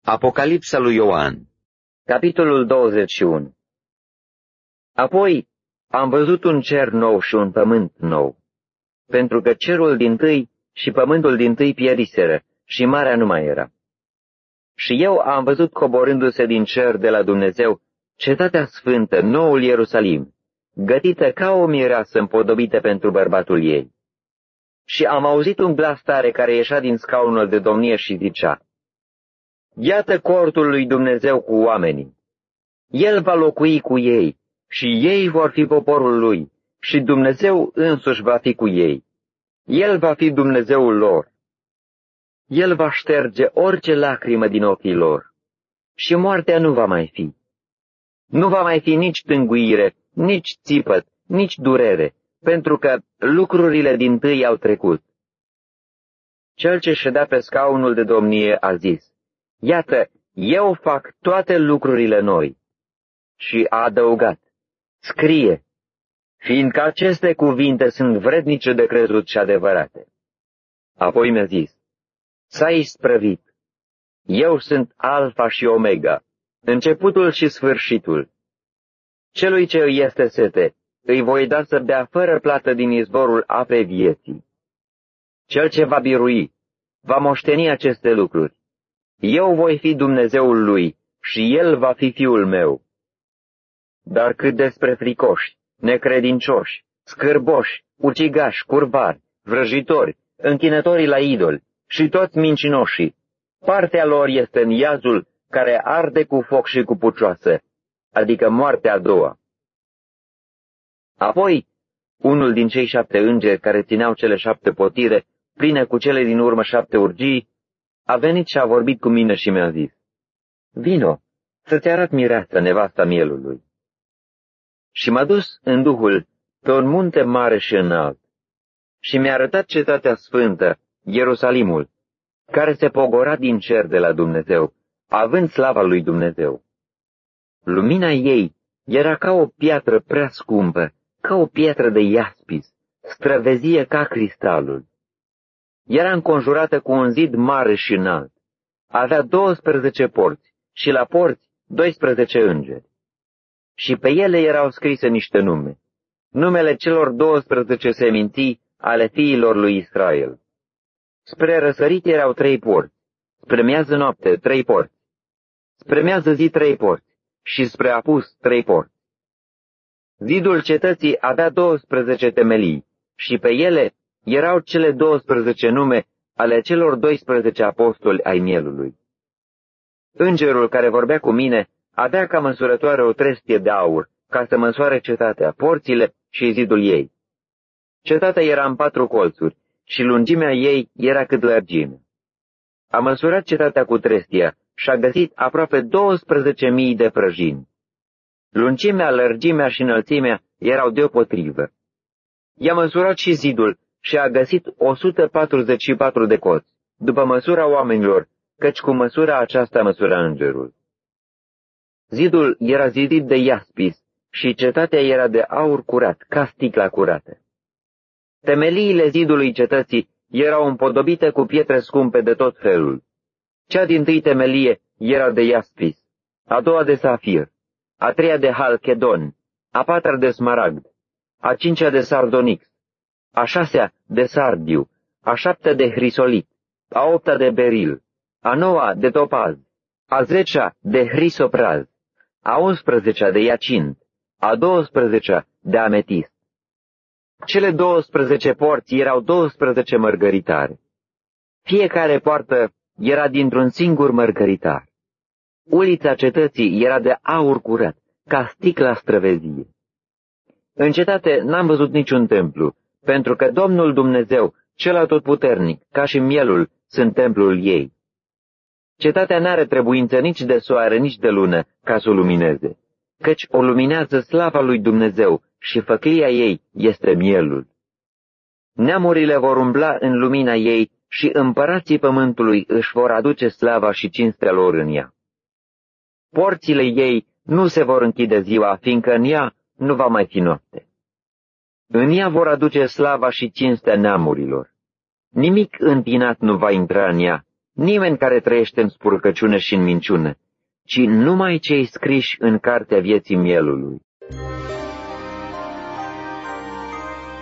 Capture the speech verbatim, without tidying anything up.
Apocalipsa lui Ioan, capitolul douăzeci și unu. Apoi am văzut un cer nou și un pământ nou, pentru că cerul dintâi și pământul dintâi pieriseră și marea nu mai era. Și eu am văzut coborându-se din cer de la Dumnezeu cetatea sfântă, noul Ierusalim, gătită ca o mireasă împodobită pentru bărbatul ei. Și am auzit un glas tare care ieșea din scaunul de domnie și zicea: Iată cortul lui Dumnezeu cu oamenii. El va locui cu ei și ei vor fi poporul lui și Dumnezeu însuși va fi cu ei. El va fi Dumnezeul lor. El va șterge orice lacrimă din ochii lor și moartea nu va mai fi. Nu va mai fi nici tânguire, nici țipăt, nici durere, pentru că lucrurile dintâi au trecut. Cel ce ședea pe scaunul de domnie a zis: Iată, eu fac toate lucrurile noi. Și a adăugat: Scrie, fiindcă aceste cuvinte sunt vrednice de crezut și adevărate. Apoi mi-a zis: S-a isprăvit. Eu sunt Alfa și Omega, începutul și sfârșitul. Celui ce îi este sete, îi voi da să bea fără plată din izvorul apei vieții. Cel ce va birui, va moșteni aceste lucruri. Eu voi fi Dumnezeul lui și el va fi fiul meu. Dar cât despre fricoși, necredincioși, scârboși, ucigași, curvari, vrăjitori, închinătorii la idoli și toți mincinoșii, partea lor este în iazul care arde cu foc și cu pucioasă, adică moartea a doua. Apoi, unul din cei șapte îngeri care țineau cele șapte potire, pline cu cele din urmă șapte urgii, a venit și a vorbit cu mine și mi-a zis: Vino, să-ți arăt mireasa, nevasta mielului. Și m-a dus în Duhul pe un munte mare și înalt și mi-a arătat cetatea sfântă, Ierusalimul, care se pogora din cer de la Dumnezeu, având slava lui Dumnezeu. Lumina ei era ca o piatră prea scumpă, ca o piatră de iaspis, străvezie ca cristalul. Era înconjurată cu un zid mare și înalt. Avea douăsprezece porți și la porți doisprezece îngeri. Și pe ele erau scrise niște nume, numele celor douăsprezece seminții ale fiilor lui Israel. Spre răsărit erau trei porți, spre miază noapte trei porți, spre miază zi trei porți și spre apus trei porți. Zidul cetății avea douăsprezece temelii și pe ele erau cele douăsprezece nume ale celor doisprezece apostoli ai mielului. Îngerul care vorbea cu mine avea ca măsurătoare o trestie de aur, ca să măsoare cetatea, porțile și zidul ei. Cetatea era în patru colțuri și lungimea ei era cât lărgime. A măsurat cetatea cu trestia și a găsit aproape douăsprezece mii de prăjini. Lungimea, lărgimea și înălțimea erau deopotrivă. I-a măsurat și zidul și a găsit o sută patruzeci și patru de coți, după măsura oamenilor, căci cu măsura aceasta măsura îngerul. Zidul era zidit de iaspis și cetatea era de aur curat, ca sticla curată. Temeliile zidului cetății erau împodobite cu pietre scumpe de tot felul. Cea dintâi temelie era de iaspis, a doua de safir, a treia de halchedon, a patra de smaragd, a cincea de sardonix, a șasea de sardiu, a șaptea de hrisolit, a opta de beril, a noua de topaz, a zecea de hrisopraz, a unsprezecea de iacint, a douăsprezecea de ametist. Cele douăsprezece porți erau douăsprezece mărgăritare. Fiecare poartă era dintr-un singur mărgăritar. Ulița cetății era de aur curat, ca sticla străvezie. În cetate n-am văzut niciun templu, pentru că Domnul Dumnezeu, cel atotputernic, ca și mielul, sunt templul ei. Cetatea n-are trebuință nici de soare, nici de lună, ca să o lumineze, căci o luminează slava lui Dumnezeu și făclia ei este mielul. Neamurile vor umbla în lumina ei și împărații pământului își vor aduce slava și cinstea lor în ea. Porțile ei nu se vor închide ziua, fiindcă în ea nu va mai fi noapte. În ea vor aduce slava și cinstea neamurilor. Nimic întinat nu va intra în ea, nimeni care trăiește în spurcăciune și în minciună, ci numai cei scriși în cartea vieții mielului.